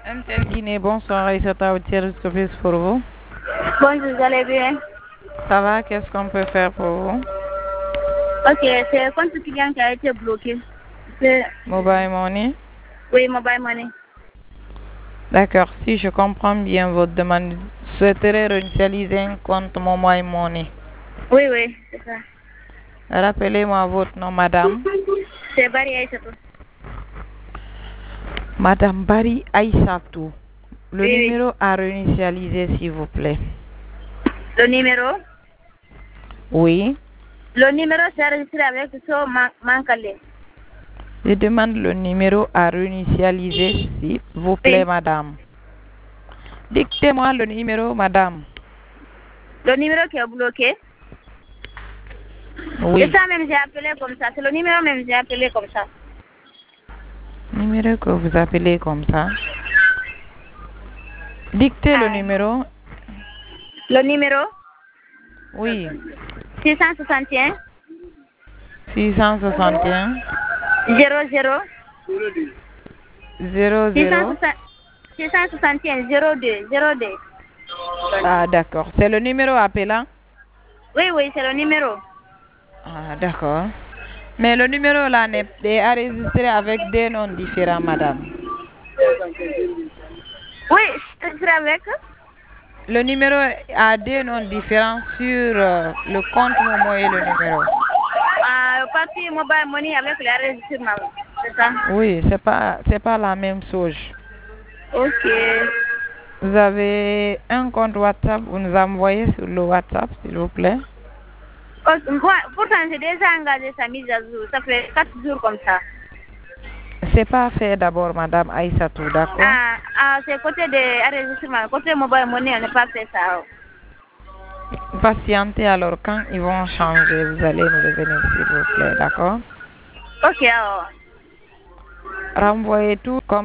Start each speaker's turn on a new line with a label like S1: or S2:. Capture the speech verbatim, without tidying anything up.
S1: M T L Guinée, bonsoir, Aïssata au service office pour vous.
S2: Bonjour, vous allez bien?
S1: Ça va, qu'est-ce qu'on peut faire pour vous?
S2: Ok, c'est le compte client qui a été bloqué. C'est...
S1: Mobile Money?
S2: Oui, mobile money.
S1: D'accord, si je comprends bien votre demande, vous souhaiterez réinitialiser un compte Mobile Money.
S2: Oui, oui, c'est ça.
S1: Rappelez-moi votre nom, madame.
S2: C'est Barry Aïssatou.
S1: Madame Barry Aïssatou. Le
S2: Oui,
S1: numéro à réinitialiser, s'il vous plaît.
S2: Le numéro?
S1: Oui.
S2: Le numéro c'est enregistré avec ce Mankale.
S1: Je demande le numéro à réinitialiser, s'il vous plaît,
S2: Oui.
S1: madame. Dictez-moi le numéro, madame.
S2: Le numéro qui est bloqué?
S1: Oui.
S2: C'est ça même, j'ai appelé comme ça. C'est le numéro même, j'ai appelé comme ça.
S1: Numéro que vous appelez comme ça. Dictez le
S2: Ah.
S1: numéro.
S2: Le numéro?
S1: Oui.
S2: six cent soixante et un.
S1: six cent soixante et un.
S2: zéro zéro.
S1: zéro zéro.
S2: six cent soixante et un zéro deux zéro deux.
S1: Ah, d'accord. C'est le numéro appelant?
S2: Oui, oui, c'est le numéro.
S1: Ah, d'accord. Mais le numéro là n'est est enregistré avec des noms différents, madame.
S2: Oui, c'est avec.
S1: Le numéro a des noms différents sur euh, le compte Momo et le numéro.
S2: Ah, parti mobile money avec l'enregistrement. C'est ça?
S1: Oui, c'est pas c'est pas la même chose.
S2: Ok.
S1: Vous avez un compte WhatsApp, vous nous envoyez sur le WhatsApp, s'il vous plaît.
S2: Ok, moi, pourtant, j'ai déjà engagé sa mise à jour. Ça fait quatre jours comme ça.
S1: C'est pas fait d'abord, madame Aïssatou, d'accord?
S2: Ah, ah c'est côté de enregistrement. Côté mobile money, on n'a pas fait ça.
S1: Patientez alors, quand ils vont changer, vous allez nous revenir, s'il vous plaît, d'accord?
S2: Ok, alors.
S1: Renvoyez tout comme